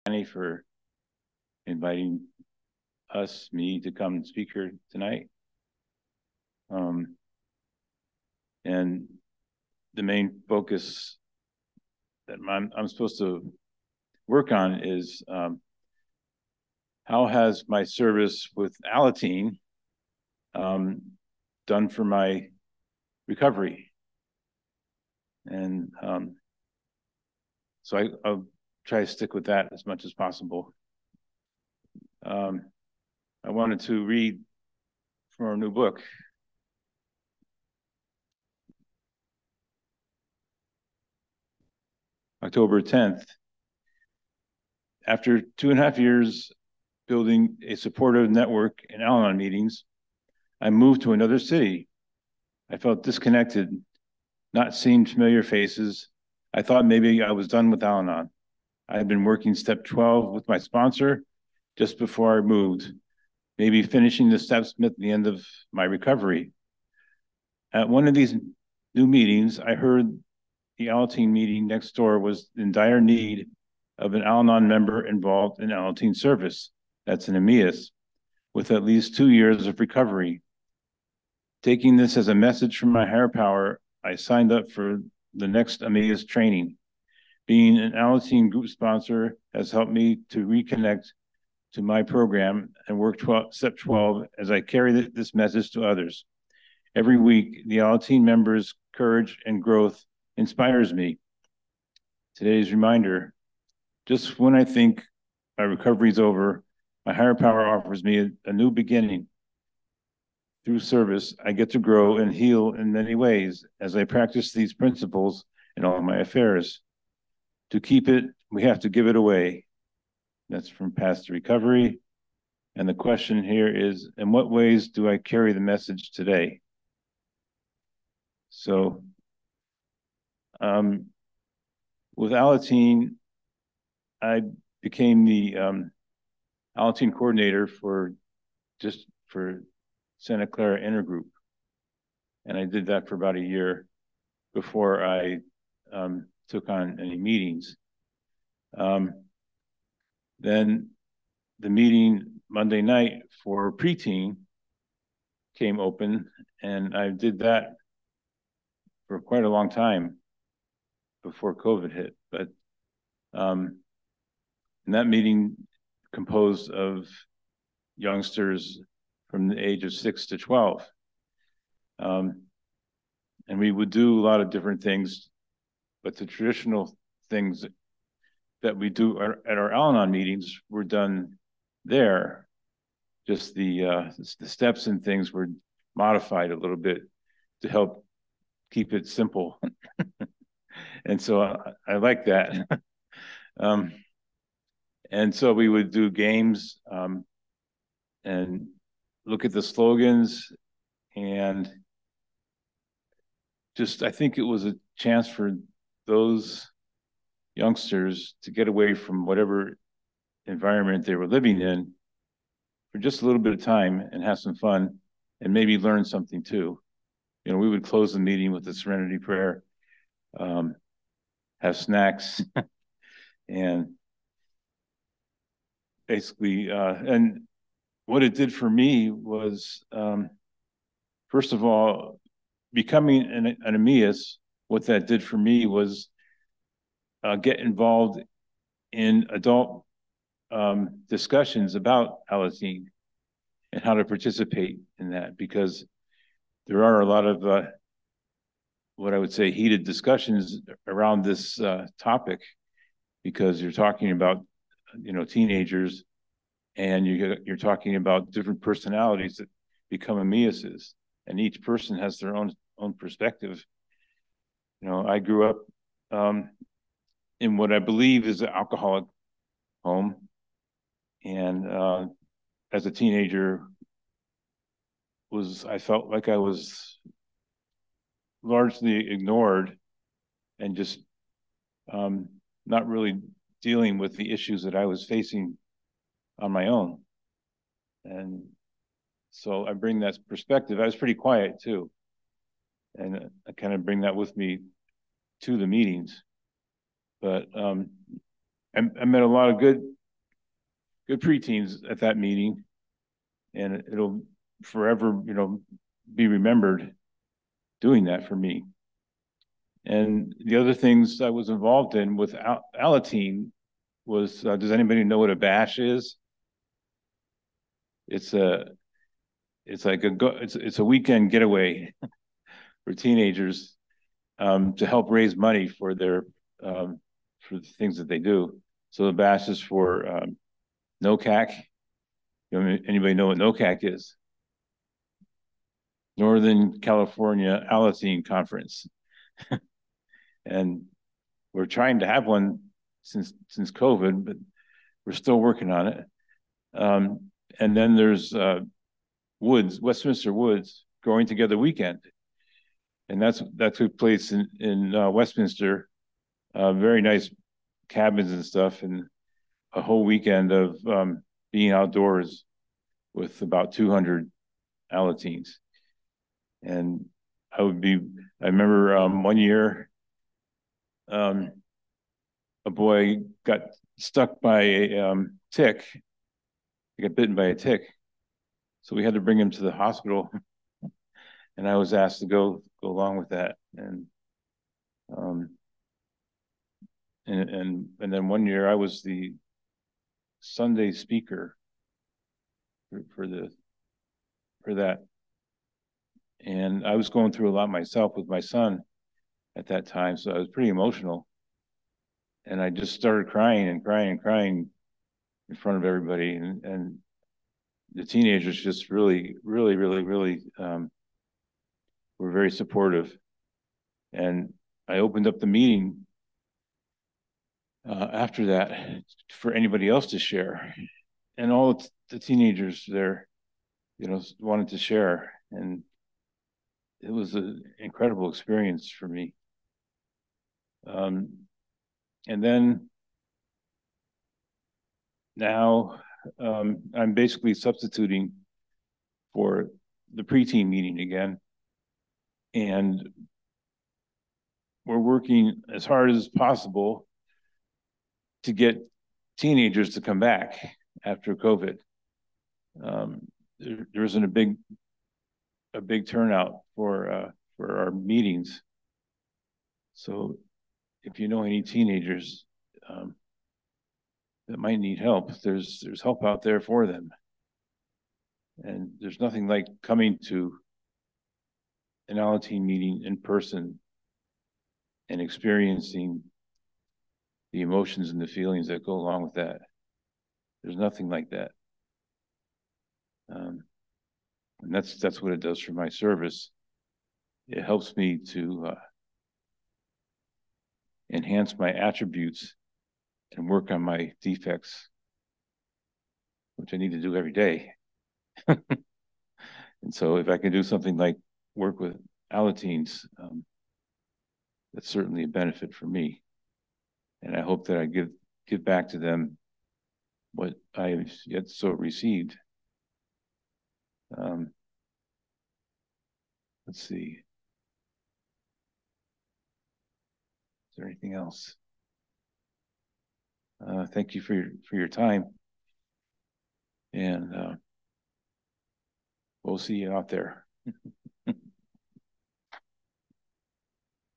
Annie, for inviting me to come and speak here tonight. And the main focus that I'm supposed to work on is how has my service with Alateen done for my recovery? And so I'll try to stick with that as much as possible. I wanted to read from our new book. October 10th. After 2.5 years building a supportive network in Al-Anon meetings, I moved to another city. I felt disconnected, not seeing familiar faces. I thought maybe I was done with Al-Anon. I had been working step 12 with my sponsor just before I moved, maybe finishing the steps at the end of my recovery. At one of these new meetings, I heard the Alateen meeting next door was in dire need of an Al-Anon member involved in Alateen service. That's an Emmaus, with at least 2 years of recovery. Taking this as a message from my higher power, I signed up for the next Emmaus training. Being an Alateen group sponsor has helped me to reconnect to my program and work step 12 as I carry this message to others. Every week, the Alateen members' courage and growth inspires me. Today's reminder, just when I think my recovery is over, my higher power offers me a new beginning. Through service, I get to grow and heal in many ways as I practice these principles in all my affairs. To keep it, we have to give it away. That's from Path to Recovery. And the question here is, in what ways do I carry the message today? So, with Alateen, I became the Alateen coordinator for Santa Clara Intergroup. And I did that for about a year before I took on any meetings. Then the meeting Monday night for preteen came open, and I did that for quite a long time before COVID hit. But and that meeting composed of youngsters from the age of 6 to 12. And we would do a lot of different things, but the traditional things that we do at our Al-Anon meetings were done there. Just the steps and things were modified a little bit to help keep it simple. And so I like that. And so we would do games and look at the slogans, and just, I think it was a chance for those youngsters to get away from whatever environment they were living in for just a little bit of time and have some fun and maybe learn something too. You know, we would close the meeting with the Serenity Prayer, have snacks, and basically, and what it did for me was, first of all, becoming an Emmaus, what that did for me was get involved in adult discussions about Alateen and how to participate in that, because there are a lot of what I would say heated discussions around this topic, because you're talking about, you know, teenagers, and you're talking about different personalities that become Emmauses, and each person has their own perspective. You know, I grew up in what I believe is an alcoholic home, and as a teenager, I felt like I was largely ignored and just not really dealing with the issues that I was facing on my own. And so I bring that perspective. I was pretty quiet too, and I kind of bring that with me to the meetings. But I met a lot of good preteens at that meeting, and it'll forever, be remembered doing that for me. And the other things I was involved in with Alateen was, does anybody know what a bash is? It's a, it's like it's a weekend getaway for teenagers, to help raise money for the things that they do. So the bash is for NOCAC. Anybody know what NOCAC is? Northern California Alateen Conference. And we're trying to have one since COVID, but we're still working on it. And then there's Westminster Woods Growing Together Weekend, and that took place in Westminster. Very nice cabins and stuff, and a whole weekend of being outdoors with about 200 Alateens. And I remember one year, a boy got stuck by a tick. He got bitten by a tick. So we had to bring him to the hospital. And I was asked to go along with that. And then one year I was the Sunday speaker for that. And I was going through a lot myself with my son at that time, so I was pretty emotional. And I just started crying and crying and crying in front of everybody, and the teenagers just really, really, really, really were very supportive. And I opened up the meeting after that for anybody else to share, and all the teenagers there, wanted to share, and it was an incredible experience for me. And then now I'm basically substituting for the preteen meeting again. And we're working as hard as possible to get teenagers to come back after COVID. There isn't a big turnout for our meetings. So if you know any teenagers that might need help, there's help out there for them. And there's nothing like coming to an Alateen meeting in person and experiencing the emotions and the feelings that go along with that. There's nothing like that. And that's what it does for my service. It helps me to enhance my attributes and work on my defects, which I need to do every day. And so if I can do something like work with Alateens, that's certainly a benefit for me. And I hope that I give back to them what I have yet so received. Let's see. Is there anything else? Thank you for your time, and we'll see you out there.